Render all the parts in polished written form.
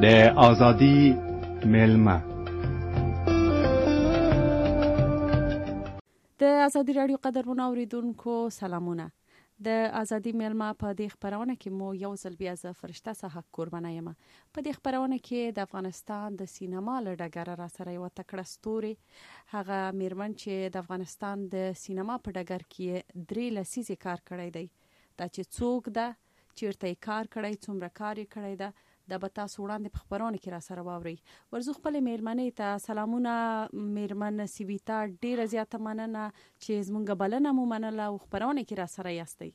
د آزادی میلمه. د آزادی رادیو قدرمن اوریدونکو سلامونه. د آزادی میلمه په دې خبرونه کې مو یو ځل بیا ز فرشته صحه قربانه یم. په دې خبرونه کې د افغانستان د سینما له ډګر را سره یو تکړه ستوري هغه میرمن چې د افغانستان د سینما په ډګر کې 3 لسیزې کار کړی دی. دا چې څوک ده، چیرته کار کړی، څومره کار کړی ده، د به تاسو وړاندې په خبرونه کې را سره واورئ. ورزو خپل میرمنې ته سلامونه. میرمن سیویتا ډیره زیاته مننه چې زمونږ بلنه مو منله او خبرونه کې را سره یاستئ.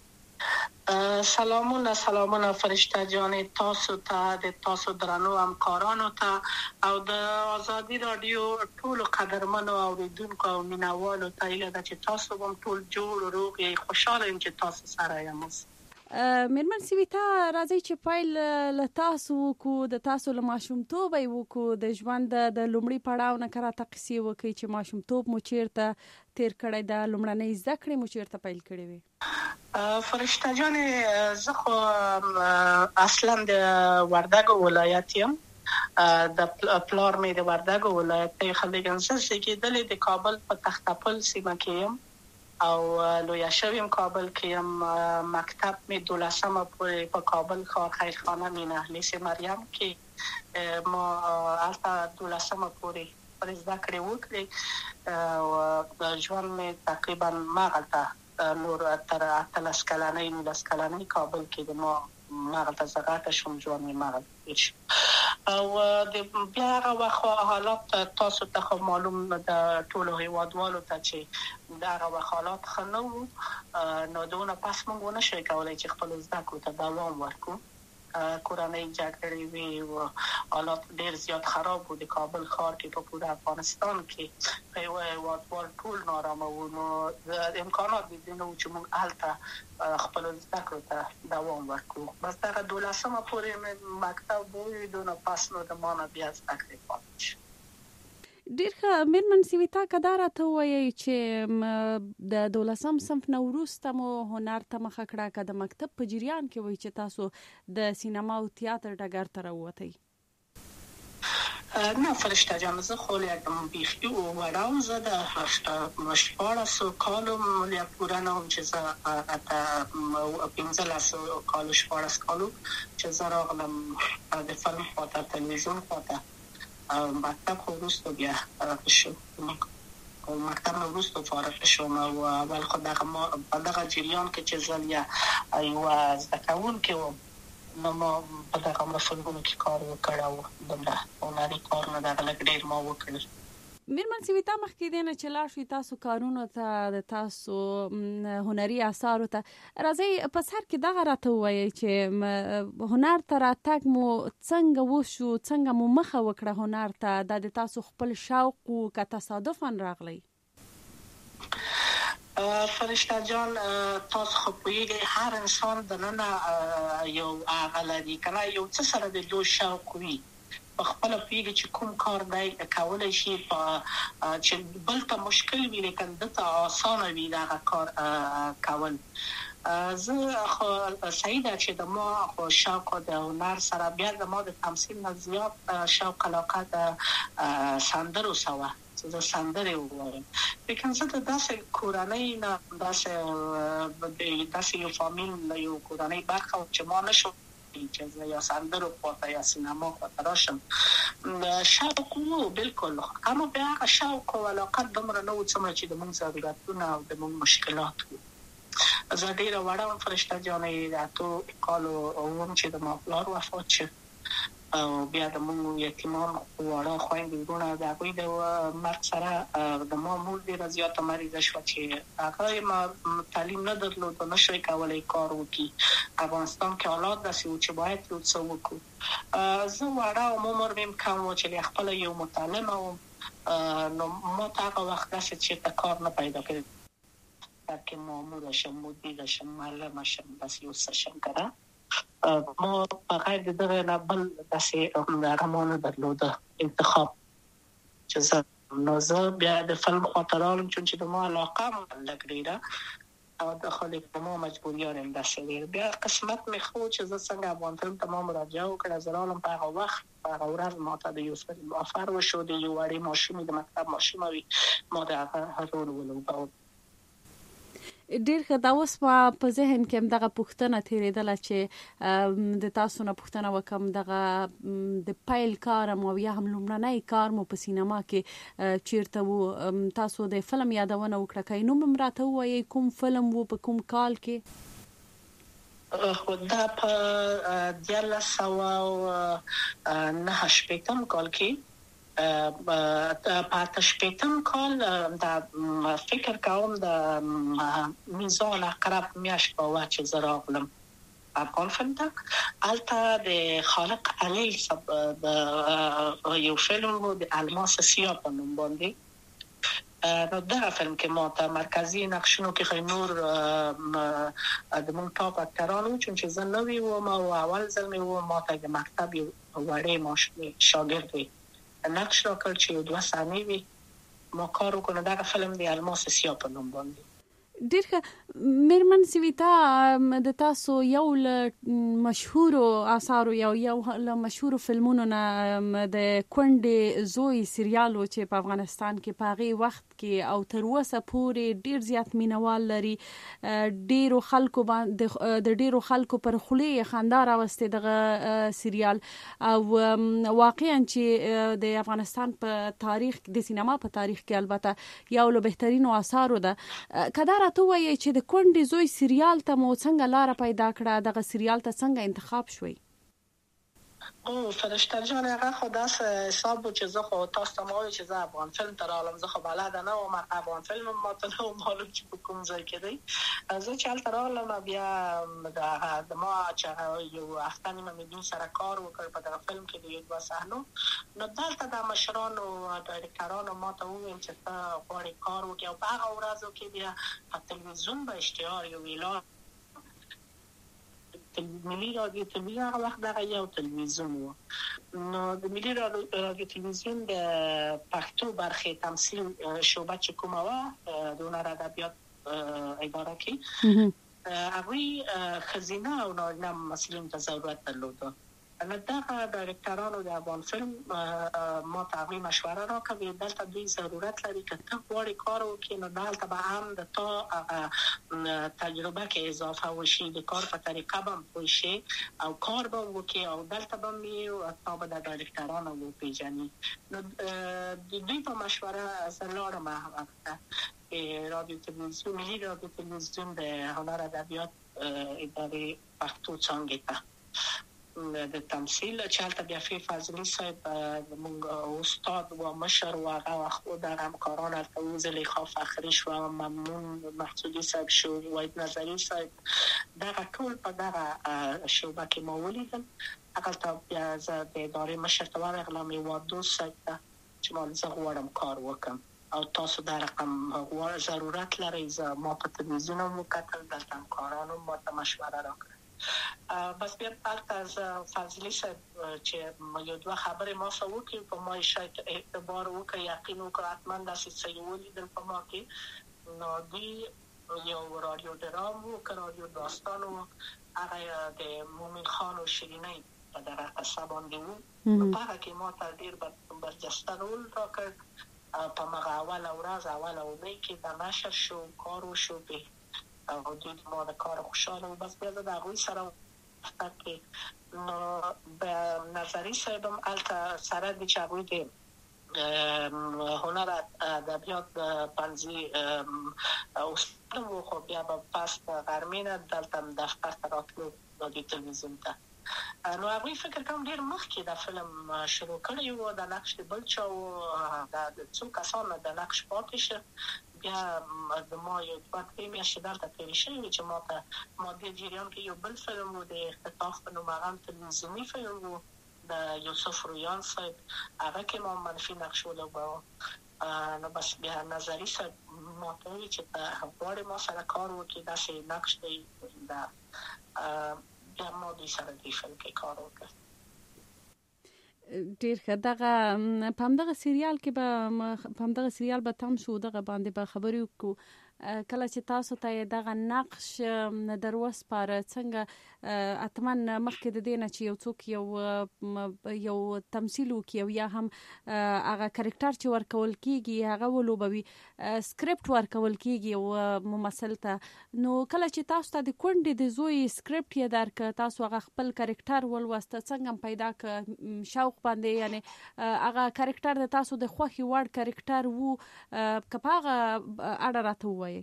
سلامونه فرشته جان، تاسو ته د تاسو درنو همکارانو ته او د آزادی رادیو ټول قدرمنو اوریدونکو او مینوالو ته ایله ده چې تاسو هم ټول جوړ او روغ یې. خوشاله یم چې تاسو سره یم. میرمن سیویتا راځي چې پایل له تاسو وکړو، د تاسو له ماشومتوبه یې وکړو، د ژوند د لومړي پړاو نه راته قصې وکړئ چې ماشومتوب مو چیرته تیر کړی ده، لومړنۍ زده کړې مو چیرته پیل کړې وې؟ فرشته جان، زه خو اصلا د وردګو ولایت یم. د پلار مې د وردګو ولایت دی. خلک انسان سګیدلې د کابل په تختپل سیمه کې یم او لویا شویم کابل کې یم. مکتب می 12 پورې په کابل ښار خیرخانه مینه لیس مریم کې ما البته 12 پورې پر زده کړې وکړې او ژوند می تقریبا ماغلطه نور تر 13 کلنۍ 19 کلنۍ کابل کې د ما ماغلطه زغاته شوم. ژوند می ماغلطه او د بیا هغه وخت حالات تاسو ته معلوم د ټولو هیوادوالو ته چې دا هغه حالات خنو نو دونه پس موږ نه شوي کولای چې خپل زده کړو ته دوام ورکړو. کورنۍ جګړې وی او حالات ډیر زیات خراب وو د کابل ښار کې په پوره افغانستان کې. په یو هیوادوال ټول نارامه وو، نو د امکانات د دې نو چې موږ هلته خپل زده کړو ته دوام ورکړو. بس دا 12 پورې مکتب وو، دونه پس نو د ما نه بیا زده کړې پاتې شو. ډیر ښه. میرمن سیویتا که دا راته ووایئ چې د 12 صنف نه وروسته مو هنر ته مخه کړه، که د مکتب په جریان کې وایي چې تاسو د سینما او تیاتر ډګر ته راووتئ؟ نه فرشته جان، زه خو یکم بیخي وړه وم. زه د 14 کالو پوره نه وم چې زه 15 کالو 14 کالو چې زه راغلم د فلم خواته، تلویزیون خواته. مکتب خو وروسته بیا شو، مکتب نه وروسته فارغ شوم او اول خو په دغه جریان کې چې زه یو زده کوونکی وم نو ما په دغه فلمونو کې کار وکړ او دومره هنري کار نه دغه لږ ډېر ما وکړل. میرمن سیویتا مخکې دی نه چې لاړ شئ تاسو کارونو ته، د تاسو هنري اثارو ته، راځئ په سر کې دغه راته ووایئ چې هنر ته راتګ مو څنګه وشو، څنګه مو مخه وکړه هنر ته؟ دا د تاسو خپل شوق و که تصادفاً راغلی؟ فرشته جان، تاسو خو پوهیږئ هر انسان دننه یو هغه لري که نه یو څه سره د دوی شوق وي، په خپله پوهیږي چې کوم کار دی کولی شي چې بل ته مشکل وي لیکن ده ته آسانه وي دغه کار کول. زه خو صحیح ده چې د ما خو شوق د هنر سره بیا د ما د تمثیل نه زیات شوق علاقه د سندرو سوه چې زه سندرې ووایم. لیکن زه د داسې کورنۍ نه داسې یو فامیل یو کورنۍ برخه چې ما نشو چې زه یا سندرو خواته یا سینما خواته راشم. شوق وو بلکل، اما بیا هغه شوق او علاقه دومره نه وو څومره چې د موږ ضرورتونه او د موږ مشکلات وو. زه ډېره وړه وم فرشته جانې، د 8 کالو وم چې د ما پلار وفات شو او بیا د موږ یتیمان واړه خویندې وروڼه د هغوی د مرګ سره د ما مور ډېره زیاته مریضه شوه چې هغه ما تعلیم نه درلود او نه شوی کولی کار وکړي. افغانستان کې حالات داسې وو چې باید یو څه وکړو. زه وړه وم، عمر مې کم وو چې خپله یو متعلمه وم نو ما ته هغه وخت داسې چېرته کار نه پیدا کړی که ماموره شم، مدیره شم، معلمه شم، داسې یو څه شم که نه. ما په غیر د دغه نه بل داسې هغه ما نه درلوده انتخاب چې زه نو زه بیا د فلم خواته راغلم چون چې د ما علاقه لږ ډېره او داخل ما مجبوریان داشته بیا قسمت میخو چې زه څنګه افغان فلم تمام مراجعه وکړه زرالم په هغه وخت په هغه ورځ ما ته د یو فلم آفر وشو د یو وړې ماشومې د مکتب ماشومه وي ما د هغه رول ولوباوه. ډیر ښه. دا اوس په ذهن کې دغه پوښتنه تیرېدله چې د تاسو نه پوښتنه وکم دغه د پیل کار مو یا هم لومړنی کار مو په سینما کې چیرته وو تاسو د فلم یادونه وکړه که نوم هم راته ووایئ کوم فلم وو په کوم کال کې؟ خو دا په 1989 کال کې په 88 کال دا فکر کوم د میزان اقرب میاشت په وخت چې زه راغلم افغان فلم ته البته د خالق علیل د یو فلم و د الماس سیاه په نوم باندې نو دا فلم کې ما ته مرکزی نقشونو کې خو نور د مونږ ټاپ اکټرانو چې زه نوې وم او اول ځل مې و ما ته د مکتب یو وړې ماشومې شاګرد وي نقش راکړ چې 2 ثانیې وي ما کار وکړ. دا فلم د الماس سیاه په نوم باندې. ډیر ښه. میرمن سویتا د تاسو یو له مشهورو آثارو یو له مشهورو فلمونو نه د کونډې زوی سریالو چې په افغانستان کې په هغې وخت کې او تر اوسه پورې ډیر زیات مینوال لري ډیرو خلکو باندې د ډیرو خلکو پر خولې خندا راوستې دغه سریال او واقعا چې د افغانستان په تاریخ د سینما په تاریخ کې البته یو له بهترینو آثارو ده. کدا راته وایي چې د کونډې زوی سریال ته مو څنګه لاره پیدا کړه دغه سریال ته څنګه انتخاب شوي؟ او فرشته جان هغه خو داسې حساب چې زه خو تاسو ته وایي چې زه افغان فلم ته رالم زه خو بلد نه وم افغان فلم ما ته نو معلوم چې په کوم ځای کې دی زه چې هلته رالم بیا د ما چې یو هفته نیمه مې دوی سره کار وکړ په دغه فلم کې د یو 2 صحنو نو دلته د مشرانو ډایرکټرانو ما ته وویل چې ته غواړې کار وکړې او په هغه ورځو کې بیا په تلویزیون به اشتهار یو اعلان ملي رادیو تلویزیون هغه وخت دغه یو تلویزیون و نو د ملي رادیو تلویزیون د پښتو برخې تمثیل شعبه چې کومه وه د هنر ادبیات اداره کې هغوی ښځینه او نارینه ممثلینو ته ضرورت درلوده نو دغه ډایرکټرانو د افغان فلم ما ته هغوی مشوره راکړه دلته دوی ضرورت لري که ته غواړې کار وکړې نو دلته به هم د تا تجربه کې اضافه وشي د کار په طریقه به هم پوه شي او کار به وکړې او دلته به هم تا به د ډایرکټرانو وپېژني نو د دوی په مشوره زه لاړم هغه ته رادیو تلویزیون ملي رادیو تلویزیون د هنر ادبیات ادارې پښتو څانګې ته د تمثیل چې هلته بیا فضلي صاحب زموږ استاد و مشر و هغه وخت دغه همکاران هلته و زلیخا فخري شوه ممنون محسودي صاحب شو وحید نظري صاحب دغه ټول په دغه شعبه کې ما ولیدل هلته بیا زه د ادارې مشر ته ورغلم هېواد دوست صاحب ته چې زه غواړم کار وکړم او تاسو دا رقم ضرورت لرئ ما په تلویزیون هم وکتل دلته همکارانو ما ته مشوره راکړه بس بیا هلته از فضلي صاحب چې یو 2 خبرې ما سره وکړې په ما شاید اعتبار وکړه یقین وکړه حتما داسې څه یې ولیدل په ما کې نو دوی یو رادیو ډرام و که رادیو داستان و هغه د مومن خان و شیرینۍ په دغه قصه باندې و نو په هغه کې ما ته ډېر برجسته رول راکړ په هغه اوله ورځ اوله اونۍ کې د نشر شو کار وشو او دوی ما د کار خوشحاله و بس بیا زه د هغوی سره کې نو نظري صاحب هم هلته سره دي چې هغوی د هنر ادبیات پنځي استاد و خو بیا به پس د غرمې نه دلته دفتر ته راتلو رادیو تلویزیون ته نو هغوی فکر کوم ډېر مخکې د فلم شروع کړی و د نقش د بل چا و د څو کسانو د نقش پاتې شه بیا د ما یو 2 میاشتې دلته تېرې شوې وې چې ما دې جریان کې یو بل فلم و د اختطاف په نوم هغه تلویزیوني فلم و د یوسف رویان صاحب هغه کې ما منفي نقش ولوباوه نو بس بیا نظري صاحب ما ته وویل چې ته غواړې ما سره کار وکړې داسې نقش دی بیا ما دوی سره دې فلم کې کار وکړ. ډیر ښه. دغه په همدغه سریال کې به په همدغه سریال به تم شو دغه باندې به خبرې وکړو کله چې تاسو ته دغه نقش در وسپاره څنګه اتمن مخکې د دې نه چې یو څوک یو تمثیل وکړي او یا هم هغه کرکټر چې ورکول کیږي هغه ولوبوي سکرپټ ورکول کیږي او ممثل ته نو کله چې تاسو ته د کونډې د زوی سکرپټ یې درک تاسو هغه خپل کرکټر ولوسته څنګه پیدا ک شوق باندې یعنی هغه کرکټر د تاسو د خوښي وړ کرکټر وو کپاغه اړه راته وایي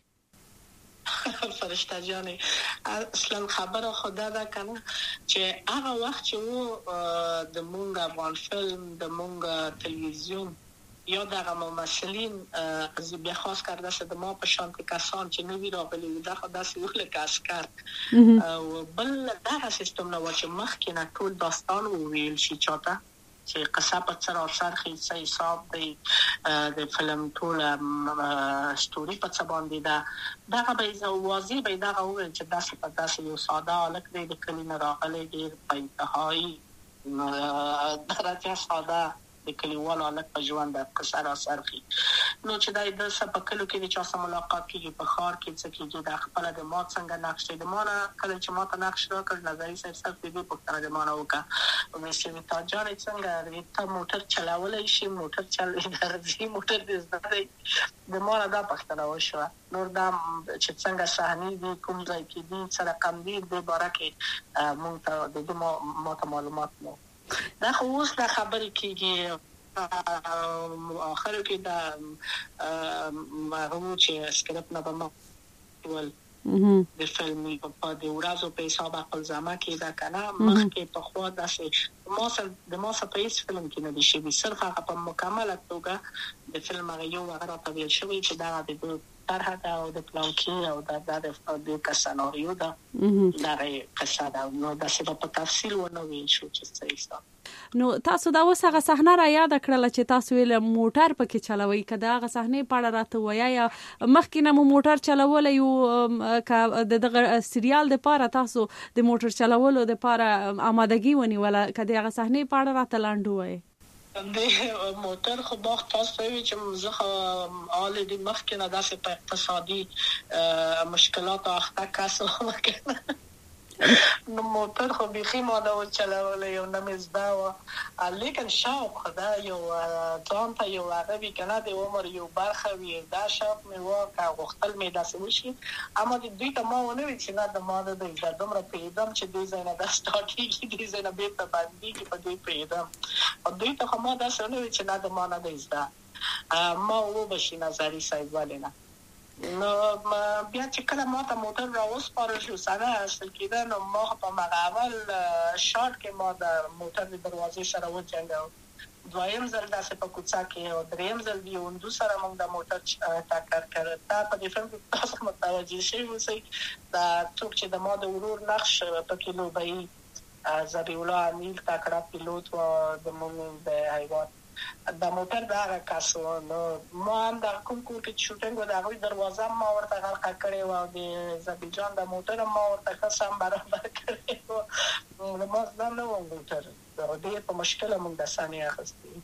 فرشته جانې اصلا خبره خدا دا کنه چې هغه وخت چې وو د مونږ افغان فلم د مونږ تلویزیون یا دغه ممثلین از بیا خاص کرده است د ما په شان کسان چې نوی راغلي دا خدا سه له کاسکر او بل دغه سیستم نو چې مخکې نه ټول داستان ویل شي چاته چې قصه په سر خیسه حساب دی د فلم ټول ستوري په څه باندې دا دغه به واضح به دغه وایي چې داسې په داسې یو ساده الک دی د کلی نه راغلی ډېر په انتهایی درجه ساده د کلیوالو الک په ژوند د قصه را سرخي نو چې د سپکلو کې د چا سره ملاقات کیږي په خار کې څه کیږي د خپل د ما څنګه نقش د ما نه کله چې ما ته نقش راکړ نظری صاحب دې په تر د ما نه وکا او مې تا جان څنګه ته موټر چلاولای شي موټر چلوي درځي موټر دې زده د ما نه دا پښتنه وشو نور دا چې څنګه صحنه دي کوم ځای کې دي څه رقم دي د باره کې مونږ ته د ما ته معلومات نو دا خو اوس دا خبرې کېږي آخر کې دا هغه چې سکرپټ نه به ول د فلم په د ورځو په حساب خپل ځما کې دا کنه مخکې په خوا داسې د ما سره په هیڅ فلم کې نه دي شوي صرف هغه په مکمله توګه د فلم هغه یو هغه راته ویل شوی چې دا د طرح دا او د پلان کې او د سناریو دا قصه دا نو داسې په تفصیل ونه ویل شو چې څه نو تاسو دا اوس هغه صحنه را یاد کړل چې تاسو ویل موټر پکې چلوي کدا هغه صحنه پاړه راته ویا یا مخکې نه موټر چلول یو د سریال د پاره تاسو د موټر چلولو د پاره آمادګي ونی ولا کدا هغه صحنه پاړه راته لاندو وای د موټر خو باغ تاسو وی چې زه آلډي مخکې نه داسې په اقتصادي مشکلات اخته کاسو وکړم نو موټر خو بيخي ما دا چلولې یو نه مزدا لیکن شوق خدا یو ځان ته یو عربي کنه د عمر یو برخه وی دا شوق مې واکه غختل مې داسې وشي اما د دوی ته ما ونه وی چې نه د ما د دومره پیدم چې دوی زنه د سټارټي کې دي زنه به په باندې کې په دوی پیدم او دوی ته ما دا څه نه وی چې نه د ما نه دېستا ما و بشي نظری صاحب ولنه نو بیا چې کله ما ته موټر راوسپارل شو سره اصل کېده نو ما په مغاول شارټ کې ما د موټر د دروازې سره وچنګاو دویم ځل داسې په کوڅه کې او دریم ځل دی وندو سره موږ د موټر ټاکر کړ تا په دې فلم کې تاسو متوجه شئ دا څوک چې د ما د ورور نقش په کلو به زبی الله امیل تاکړه پیلوټ و د موږ د حیوان د موټر دا کاسو نو ما هم د کوم کور کې شوټینګ و دا غوي دروازه ما ورته غلق کړې و او د زبی جان د موټر ما ورته قسم برابر کړې و نو ما نه و موټر دا ډېر په مشکله موږ د ثانیه اخستې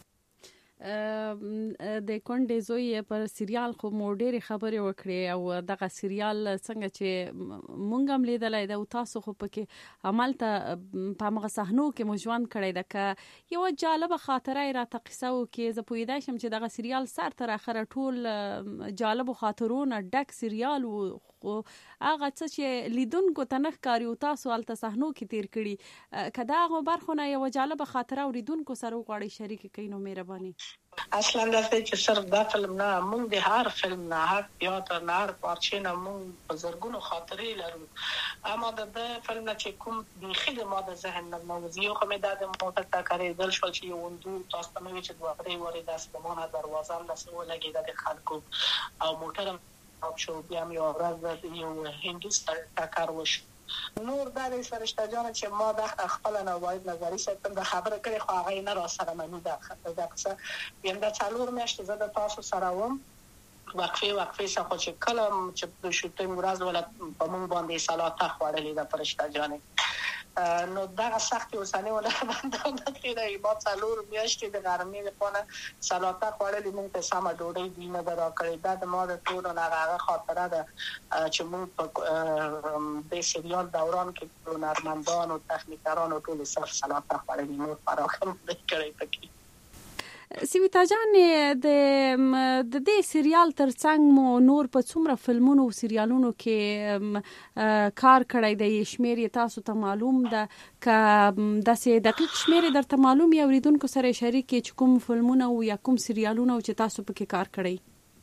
د کونډې زوی پر سریال خو مو ډېرې خبرې وکړې او دغه سریال څنګه چې مونږ هم لیدلی ده او تاسو خو پکې همالته په همغه صحنو کې مو ژوند کړی ده که یوه جالبه خاطره یې راته قصه وکړې زه پوهېدی شم چې دغه سریال سر تر اخره ټول جالبو خاطرونه ډک سریال و خو هغه څه چې لیدونکو ته نه ښکاري او تاسو هلته صحنو کې تیر کړي که د هغو برخو نه یوه جالبه خاطره اوریدونکو سره وغواړئ شریکه کوي نو مهرباني اصلا دا چې صرف دا فلم نه موږ د هر فلم نه هر تیاتر نه هر پارچې نه موږ په زرګونو خاطرې لرو اما د فلم نه چې کوم بیخي د ما د ذهن نه موضوع خو مې دا د موټر تاکارېدل شول چې یو وندو تاسو ته مې چې دوه درې وارې داسې د ما نه دروازه هم داسې ولګېده د خلکو او موټر هم شو بیا مې یوه ورځ یو هندو ټکر وشو نور دا د فرشته جان چې ما د خپل نه واید نظری ساتم د خبره کړې خو هغه نه را سره منی دا څه یم دا څلور میاشتې زه د تاسو سره وم وقفه څخه چې کله چې د شوټینګ ورځ ولا په مونږ باندې سلاته خوړلې د فرشته جان نو دغه سختي اوسنۍ هنرمندانو کې ما 4 میاشتې د غرمې لپاره سلاته خوړلې، موږ ته سمه ډوډۍ دی نه ده راکړې. دا د ما د ټولو نه هغه خاطره ده چې موږ په د سریال دوران کې هنرمندانو تخنیکرانو ټول صرف سلاته خوړلې، نور فراخم نه کړی پکې. سویتا جان، د دې سریال ترڅنګ مو نور په څومره فلمونو او سریالونو کې کار کړی دی؟ شمیر یې تاسو ته معلوم ده؟ که داسې دقیق شمیر یې درته معلوم یا اوریدونکو سره شریک کې چې کوم فلمونه او یا کوم سریالونه او چې تاسو پکې کار کړی؟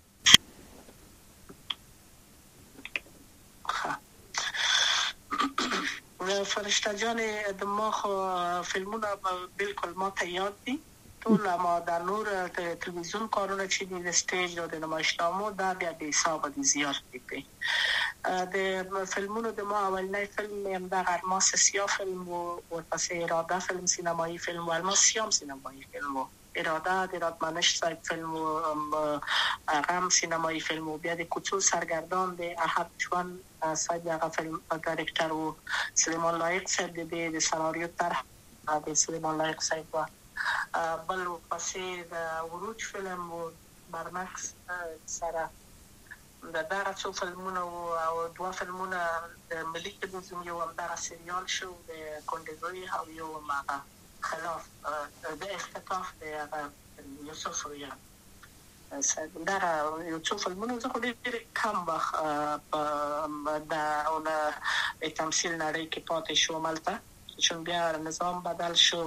فرشته جان، د ما خو فلمونه بالکل ما ته یاد دي ټول، ما د نور تلویزیون کارونه چې د سټیج او د نمایشنامو دا بیا به حساب دي زیات دي. د فلمونو د ما اولنی فلم هم د الماس سیاه فلم او ورپسې اراده فلم سینمایی فلم و الماس سیاه سینمایی فلم و اراده د رادمنش صاحب فلم و غم سینمایی فلم و بیا د کوڅو سرگردان د احد جوان صاحب هغه فلم ډایرکټر و سلیمان لایق صاحب د سناریو طرح د سلیمان لایق صاحب و بل پسې د وروج فلم و برمکس سره د دغه څو فلمونه او 2 فلمونه د ملي تلویزیون یو همدغه سریال شو د کندزوی او یو هغه خلاف د اختطاف د یوسف رویا دغه یو څو فلمونه زه خو ډېر کم وخت د تمثیل نړۍ کې پاتې شوم هلته، چون بیا نظام بدل شو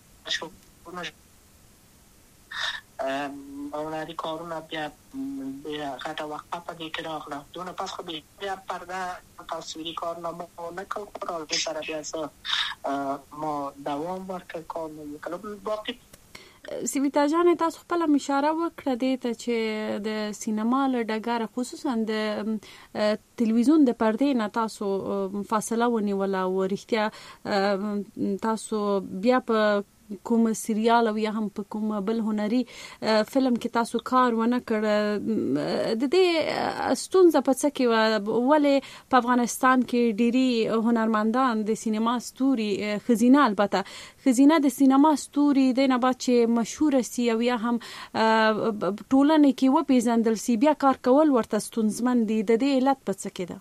هنري کارونه بیا غټه وقفه په دې کې راغله. دونه پس خو بیا پرده تصویري کارونه مو نه کول، او د سره بیا ما دوام ورکړ کارونه وکړم. باقي سویتا جان، تاسو خپل اشاره وکړه دې ته چې د سینما له ډګره خصوصا د تلویزیون د پردې نه تاسو فاصله ونیوله او رښتیا تاسو بیا په کوم سریال او یا هم په کوم بل هنري فلم کې تاسو کار ونه کړ. د دې ستونزه په څه کې ولې په افغانستان کې ډېری هنرمندان د سینما ستوري خزینه البته خزینه د سینما ستوري د نه بعد چې مشهور سي او یا هم ټولنه کې وپیژندل سي بیا کار کول ورته ستونزمن دي. د دې علت په څه کې ده؟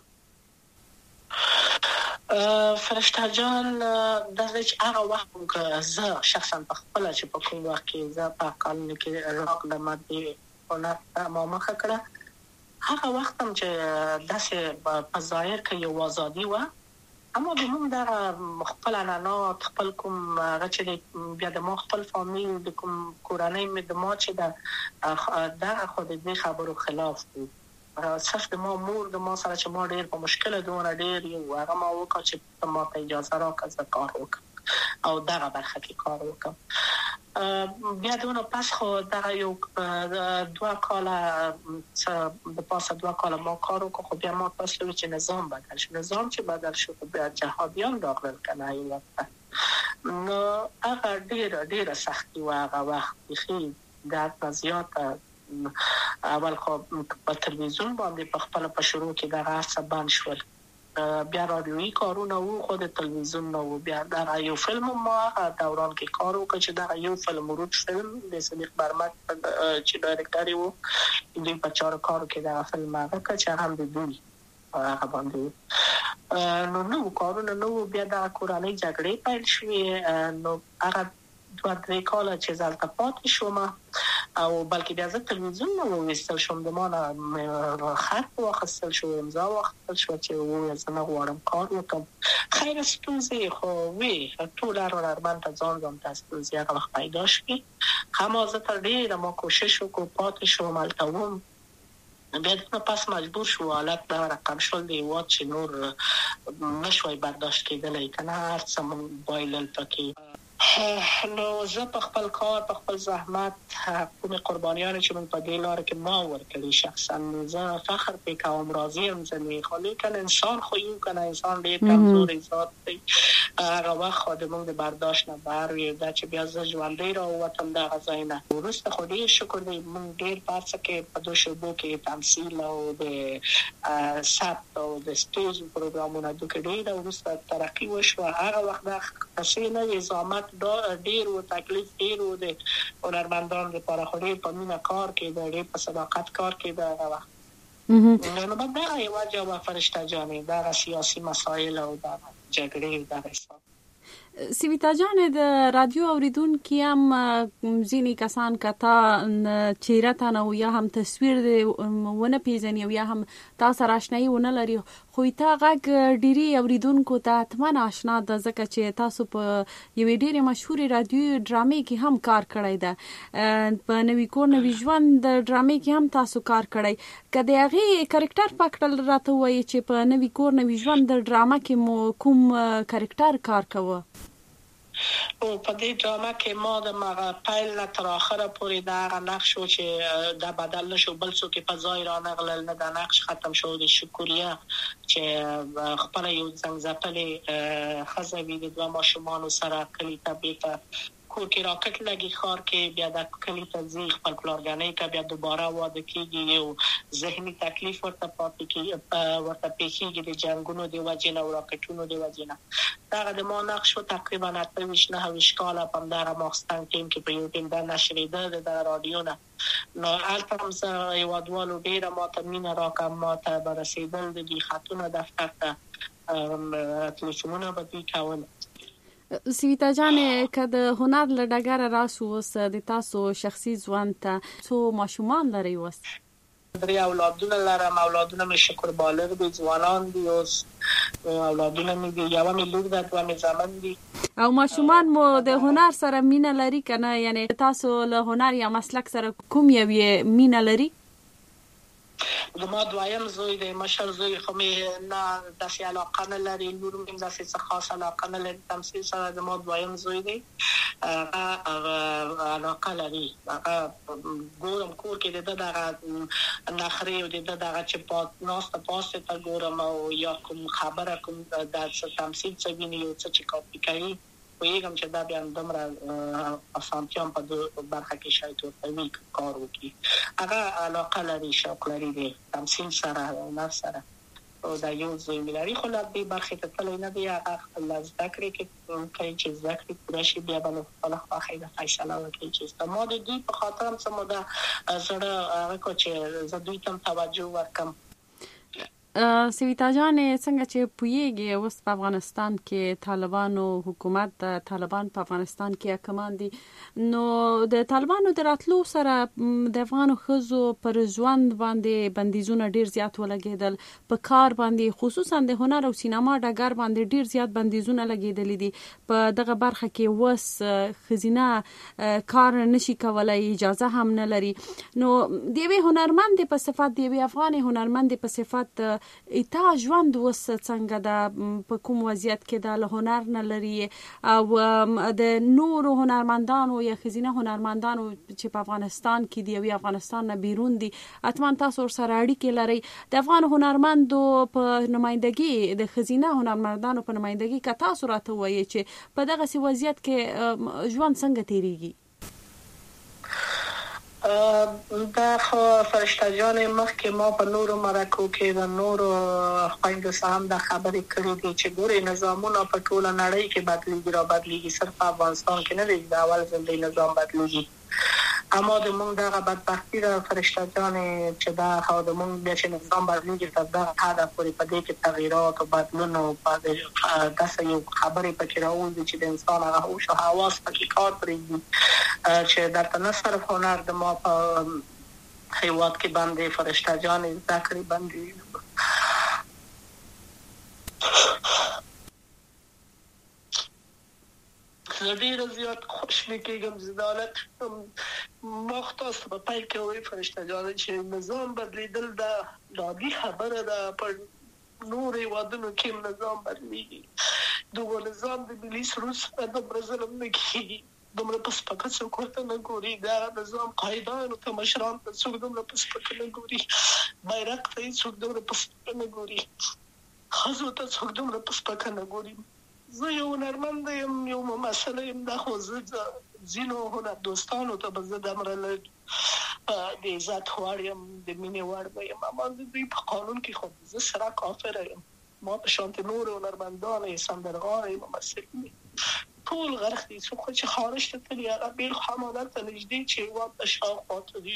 فرشته جان، دا چې هغه وخت که زه شخصا په خپل چې په کوم وخت کې زه په کال کې راغلم د هنر ما مخه کړه، هغه وخت هم چې داسې په ظاهر کې یو ازادي و، اما به موږ د خپل عنعنات خپل کوم هغه چې بیا د ما خپل فامیل د کوم کورنۍ مې د ما چې دغه خو د دې خبرو خلاف دی. صرف د ما مور د ما سره چې ما ډېر په مشکله دونه ډېر یو هغه ما وکړه چې ما ته اجازه راکړه زه کار وکړم او دغه برخه کې کار وکړم. بیا دونه پس خو دغه یو 2 کاله د پاسه 2 کاله ما کار وکړ، خو بیا ما تاسو چې نظام بدل شو. نظام چې بدل شو بیا جهادیان راغلل کنه ایوته، نو هغه ډېر سختي و هغه وخت خیلی درد زیاته. اول خو په تلویزیون باندې په خپل په شروع کې دغه څه بند شول، بیا رادیویی کارونه وو خو د تلویزیون نو بیا دغه یو فلم ما دوران کې کار وکړ چې دغه یو فلم وروج فلم د صدیق برمک چې ډایرکټر وو دوی په چارو کارو کې دغه فلم هغه چې هم د دوی هغه باندې نو کارونه نو بیا د کورنۍ جګړې پیل شوې، نو هغه 2-3 کاله چې زلته پاتې شوم او بلکې بیا زه تلویزیون نو وستل شوم، د ما خط واخیستل شو، امضا واخیستل شو چې زه نه غواړم کار وکړم. خیر ستونزې خو وي ټول هنرمند ته ځان ته ستونزې هغه وخت پیدا شوې، همه زه تر ډېره ما کوشش وکړم پاتې شوم هلته وم. بیا پس مجبور شو حالت دا رقم شول دی هیواد چې نور نشوی برداشت کېدلی کنه، هر څه من بایلل پکې نو زه په خپل کار په خپل زحمت کوم قربانیان چې من په دې لار کې ما ورکړي شخصا زه فخر پې کوم راضي یم ځنې خو لیکن انسان خو یو کنه انسان ډېر کمزوری ذات دی هغه وخت خو د موږ د برداشت نه بهر وي دا چې بیا زه ژوندی راووتم دغه ځای نه وروسته خو ډېر شکر دی موږ ډېر په هڅه کې په دو شعبو کې تمثیل او د ثبت او د سټیج پروګرامونه دوی ډېر وروسته ترقي وشوه هغه وخت دا څه نه وي زحمت ډېر و تکلیف ډېر و د هنرمندانو لپاره خو ډېر په مینه کار کېده ډېر په صداقت کار کېده هغه وخت نو بعد دغه یوه جواب فرشته جانې دغه سیاسي مسایل او دغه جګړې دغه حساب سویتا جان د رادیو اوریدونکي هم ځینې کسان کتا چهره ته نه یا هم تصویر دی ونه پیژني یا هم تا سره آشنایي ونه لري خو تا غږ ډېری اوریدونکو ته حتما آشنا ده ځکه چې تاسو په یوې ډېرې مشهورې رادیو ډرامې کې هم کار کړی ده په نوي کور نوي ژوند د ډرامې کې هم تاسو کار کړی که د هغې کرکټر په کړل راته ووایي چې په نوي کور نوي ژوند د ډرامه کې مو کوم کرکټر کار کوه او په دې ډرامه کې ما د مغه پیل نه تر اخره پورې دا هغه نقش و چې دا بدل نشو بل څوک په ځای را نغلل نه دا نقش ختم شو د شکریا چې خپل یو څنګه ښځه وي د دوه ماشومانو سره کلی ته بیته کور کې راکټ لګي خار کې بیا د کلی ته ځي خپل پلارګانۍ ته بیا دوباره واده کېږي یو ذهني تکلیف ورته پاتې کېږي ورته پیښیږي د جنګونو د وجې نه او راکټونو د وجې نه دغه د ما نقش و تقریبا 28 کاله په همدغه ماخستن ټیم کې په یو ټیم دا نشریده د رادیو نه نو هلته هم زه هېوادوالو ډېره ماته مینه راکړه ماته به رسېدل د دوی خطونه دفتر ته تلیفونونه به دوی کول سویتا جانې که د هنر له ډګره راسو اوس د تاسو شخصي ژوند ته څو ماشومان لرئ اوس 3 اولادونه لرم اولادونه مې شکر بالغ دي ځوانان دي اوس اولادونه مې دي یوه مې لور ده دوه مې زامن دي او ماشومان مو د هنر سره مینه لري که نه یعنې تاسو له هنر یا مسلک سره کوم یوې مینه لري زما دویم زوی دی مشر زوی خو مې نه داسې علاقه نه لري لور مې هم داسې څه خاص علاقه نه لري تمثیل سره زما دویم زوی دی هغه علاقه لري هغه ګورم کور کې د ده دغه نخرې او د ده دغه چې ناسته پاسته ته ګورم او یا کوم خبره کوم د تمثیل څه ویني یو څه چې کاپي کوي پوهېږم چې دا بیا همدومره اسانتیا هم په برخه کې شاید ورته وي کار وکړي هغه علاقه لري شوق لري د تمثیل سره هنر سره او دا یو زوی مې لري خو له دې برخې ته تللی نه دی هغه خپل زده کړې کوي چې زده کړې پوره شي بیا به نو خپله خوښۍ ده فیصله وکړي چې ما د دوی په خاطر هم څه موده زړه هغه کړو چې زه دوی ته هم توجه ورکړم سویتا جانې څنګه چې پوهیږي اوس په افغانستان کې طالبانو حکومت د طالبان په افغانستان کې حاکمان دي نو د طالبانو د راتلو سره د افغانو ښځو پر ژوند باندې بندیزونه ډیر زیات ولګېدل په کار باندې خصوصا د هنر او سینما ډګر باندې ډیر زیات بندیزونه لګېدلي دي په دغه برخه کې اوس ښځینه کار نشي کولی اجازه هم نه لري نو د یوې هنرمندې په صفت د یوې افغانې هنرمندې په صفت تا ژوند اوس څنګه ده په کوم وضعیت کې ده له هنر نه لري او د نورو هنرمندانو یا ښځینه هنرمندانو چې په افغانستان کې دي او افغانستان نه بیرون دي حتما تاسو ورسره اړیکې لرئ د افغان هنرمندو په نمایندګي د ښځینه هنرمندانو په نمایندګي که تاسو راته ووایئ چې په دغسې وضعیت کې ژوند څنګه تیریږي دا خو فرشته جانې مخکې ما په نورو مرکو کې د نورو خویندو سره هم دا خبرې کړې دي چې ګورې نظامونه په ټوله نړۍ کې بدلېږي را بدلېږي صرف په افغانستان کې نه دی د اول ځل دی نظام بدلېږي اما د مونږ دغه بدبختي ده فرشته جانې چې دا خو د مونږ بیا چې نظام بدلېږي تر دغه حده پورې په دې کې تغییرات او بدلون او داسې یو خبرې پکې راوځي چې د انسان هغه هوش او حواس پکې کار پرېږدي چې درته نه صرف هنر د ما په هېواد کې باندې فرشته جانې زده کړې باندې زه ډېره زیات خوشحالي کېږم زدالت ما خو تاسو په پیل کې وایي فرشته جانې چې نظام بدلېدل دا عادي خبره ده په نورو هېوادونو کې هم نظام بدلېږي دغه نظام د ملي سرود سره دومره ظلم نه کېږي، دومره په سپکه څوک ورته نه ګوري. دا نظام قایدانو ته مشران ته څوک دومره په سپکه نه ګوري، بیرغ ته څوک دومره په سپکه نه ګوري، ښځو ته څوک دومره په سپکه نه ګوري. زه یو هنرمند یم، یو ممثل یم، دا خو زه ځینو هنر دوستانو ته به زه دومره د عزت وړ یم، د مینې وړ به یم، اما د دوی په قانون کې خو زه سره کافره یم. ما په شانتې نور هنرمندان یې، سندرغاړه یې، ممثل یې، ټول غرق دي. څوک چې خارج ته تلي هغه بېل حمادت ته نږدې چې هېواد ته شاوخوا ته دي،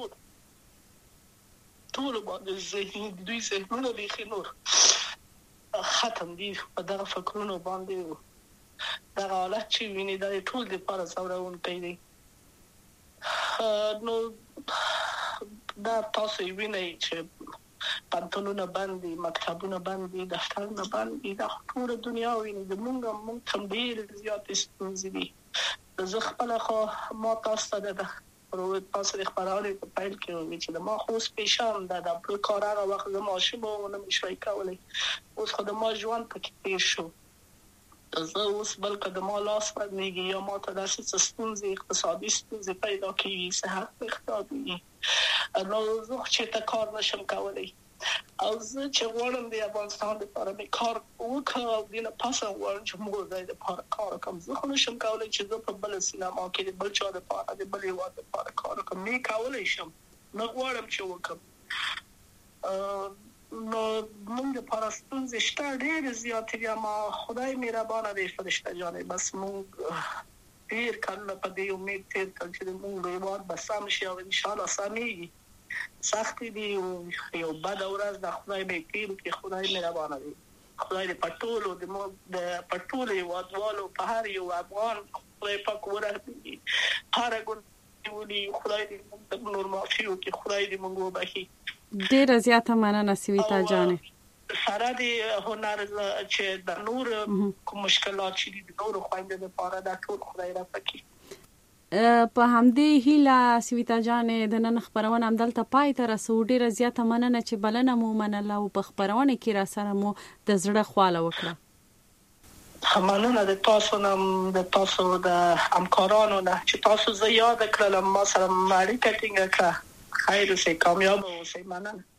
ټول باندې ذهني دوی ذهنونه بیخي نور ختم دي په دغه فکرونو باندې. دغه حالت چې ویني دا ټول دپاره ځورونکی دی. نو دا تاسو یې وینئ چې پوهنتونونه بند دي، مکتبونه بند دي، دفترونه بند دي، دا ټوله دنیا ویني. موږ هم ډېرې زیاتې ستونزې دي. زه خپله خو ما تاسو ته تاسو د خپرونې په پیل کې وویل چې د ما خو اوس پیشان ده، د کار هغه وخت زه ماشومه وم، نه مې شوی کولی. اوس خو د ما ژوند پکې تېر شو. زه اوس بلکې د ما لاس بدنېږي یا ما ته داسې څه ستونزې، اقتصادي ستونزې پیدا کېږي، صحت مې خرابېږي، نو زه چېرته کار نشم کولی. او زه چې غواړم د افغانستان لپاره مې کار وکړم او دې نه پس هم غواړم چې موږ ځای لپاره کار وکړم. زه خو نشم کولی چې زه په بله سینما کې د بل چا لپاره د بل هېواد لپاره کار وکړم. مې کولی شم، نه غواړم چې وکړم. نو موږ لپاره ستونزې شته ډېرې زیاتې دي، اما خدای مهربانه دی فرشته جانې. بس موږ ډېر کلونه په دې امید تېر کړل چې زموږ هېواد به سم شي او انشاءالله سمېږي. سختې دي، یو بده ورځ د خدای به تېر کړي. خدای مهربانه دی. خدای دې په ټولو په ټولو هېوادوالو، په هر یو افغان خدای پاک ورحمېږي، هره ګناه ولي. خدای دې موږ ته نور معافي وکړي، خدای دې موږ وبخښي. ډېره زیاته مننه سویتا جانې. سره د هنر چې د نور کوم مشکلات چې دي د نورو خویندو لپاره دا ټول خدای راپکړي. په همدې هیله سویتا جانې د نن خپرونه همدلته پای ته رسوو. ډېره زیاته مننه چې بلنه مو منله او په خپرونه کې را سره مو د زړه خواله وکړه. مننه د تاسو نه، د تاسو د همکارانو نه چې تاسو زه یاد کړلم، ما سره اړیکه ټینګه کړه. خیر اوسئ، کامیاب اوسئ. مننه.